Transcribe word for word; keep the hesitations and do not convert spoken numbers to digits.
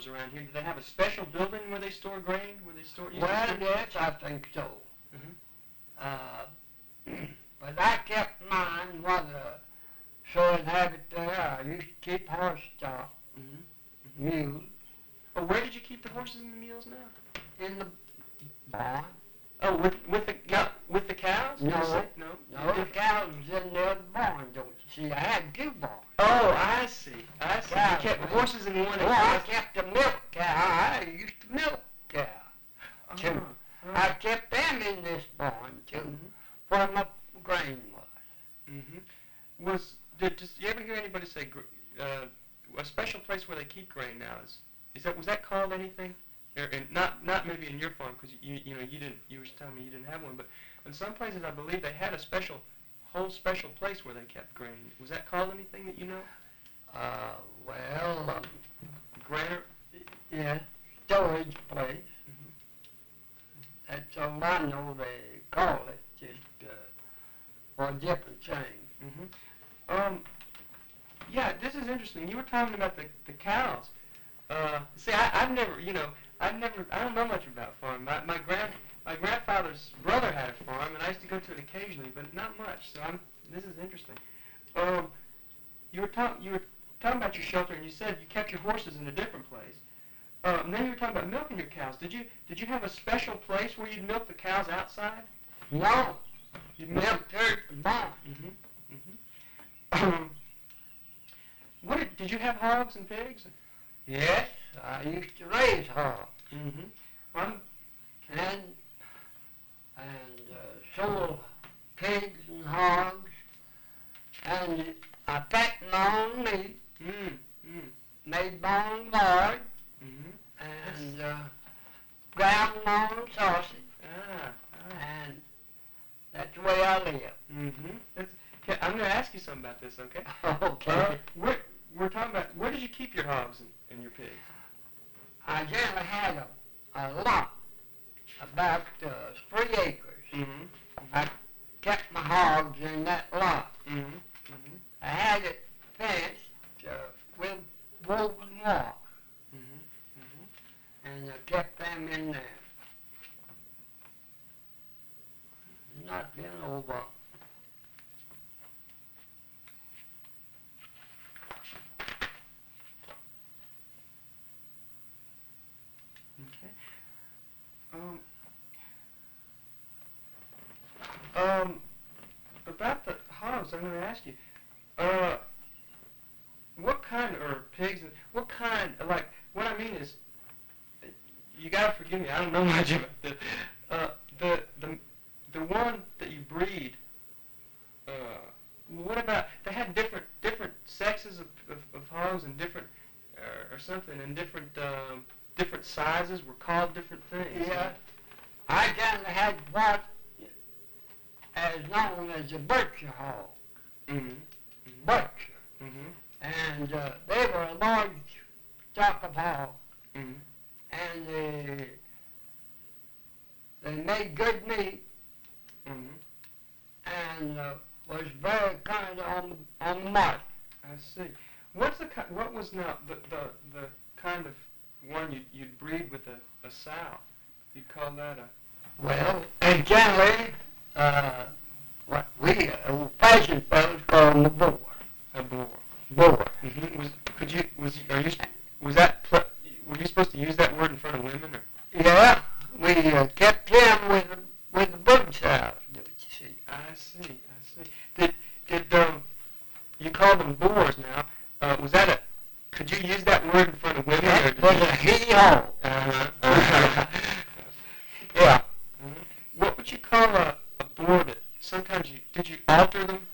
around here, do they have a special building where they store grain? Where they store? use Well, the- yes, I think so. Mhm. Uh, but I kept mine was a sowing habit there. I used to keep horse stock, Mhm. mules, Oh, where did you keep the horses and the mules now? in the barn. Oh, with with the not with the cows? No. You say- no. No, the cows was in the other barn, don't you see? I had two barns. Oh, I see. I see. Cows, You kept right. horses in one. Well, and I cows- kept a milk cow. I used to milk cow. Oh, too. oh. I kept them in this barn, too, Mhm. where my grain was. Mhm. Was did just you ever hear anybody say gr- uh, a special place where they keep grain now is is that was that called anything? Or, and not not maybe in your farm because you you know you didn't you were telling me you didn't have one, but in some places I believe they had a special whole special place where they kept grain. Was that called anything that you know? Uh, well, um, Grainer. yeah, storage place. Mhm. That's all I know they call it, just uh, for a different thing. Mm-hmm. Um, yeah, this is interesting. You were talking about the, the cows. Uh, see, I, I've never, you know, I've never, I don't know much about farming. My, my grand, my grandfather's brother had a farm, and I used to go to it occasionally, but not much. So I'm, this is interesting. Um, you were talking, you were talking about your shelter, and you said you kept your horses in a different place. Uh, and then you were talking about milking your cows. Did you, did you have a special place where you'd milk the cows outside? No, You milk her at the barn. Mm-hmm. Mm-hmm. Um, what did, did you have hogs and pigs? Yes, I used to raise hogs Mm-hmm. I'm, and and uh, sold pigs and hogs, and I packed my own meat, mm, mm, made my own lard, mm-hmm. and uh, ground my own sausage, Ah, ah. and that's the way I live. Mm-hmm. That's, okay, I'm going to ask you something about this, okay? Okay. Uh, where, we're talking about, where did you keep your hogs and, and your pigs? I generally had a, a lot, about uh, three acres. Mm-hmm. I kept my hogs in that lot. Mm-hmm. Mm-hmm. I had it fenced uh, with woven wire, Mm-hmm. Mm-hmm. and I kept them in there. Not been over. Okay. Um, um, about the hogs, I'm going to ask you, uh, what kind, or pigs, what kind, like, what I mean is, you got to forgive me, I don't know much about this, uh, the, the, the one that you breed, uh, what about, they had different, different sexes of, of, of hogs and different, uh, or something, and different, um, different sizes were called different things. Yeah. I generally had what is known as a Berkshire hog. Mm-hmm. Berkshire. Mm-hmm. And uh, they were a large stock of hogs. Mm-hmm. And they, they made good meat Mm-hmm. and uh, was very kind on the, on the market. I see. What's the ki- what was now the, the the kind of one you you'd breed with a, a sow? You'd call that a Well, and generally, uh, what we old-fashioned folks call them a boar. a boar. Boar. Mm-hmm. Was could you was are you was that pl- were you supposed to use that word in front of women or? Yeah, we uh, kept him with the, with the big sows, do you see? I see. I see. Did did um you call them boars now? Uh, was that a could you use that word in front of women? Or That did was you- a he-ho. Uh-huh. Uh-huh. Yeah. Mhm. What would you call a, a boar that sometimes you did you alter them